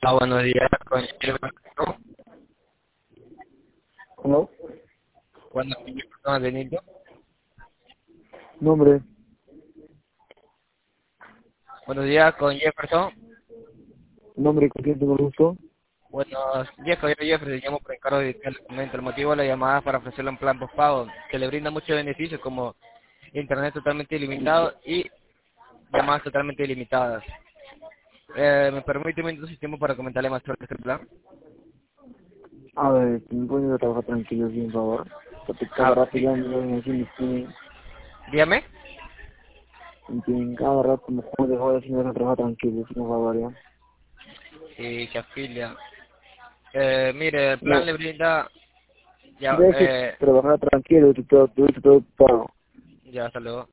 Buenos días, con Jefferson. ¿No? Buenos días, personas de Nito. Nombre, Buenos días, con Jefferson. nombre con quién tengo el gusto. Buenos días, caballero Jefferson. Llamo por encargo de el documento. El motivo de la llamada es para ofrecerle un plan postpago que le brinda muchos beneficios como internet totalmente ilimitado y llamadas totalmente ilimitadas. ¿Me permite un minuto de tiempo para comentarle más sobre este plan? A ver, si me pueden ir a trabajar tranquilo, sin favor. Porque cada Ah, rato sí. ya me así Dígame. me tienen cada rato me juego de joder sin ir a trabajar tranquilo, sin favor, ya. Sí, se afilia. Mire, el plan No, le brinda... Ya, deje trabajar tranquilo, todo pago. ya, hasta luego.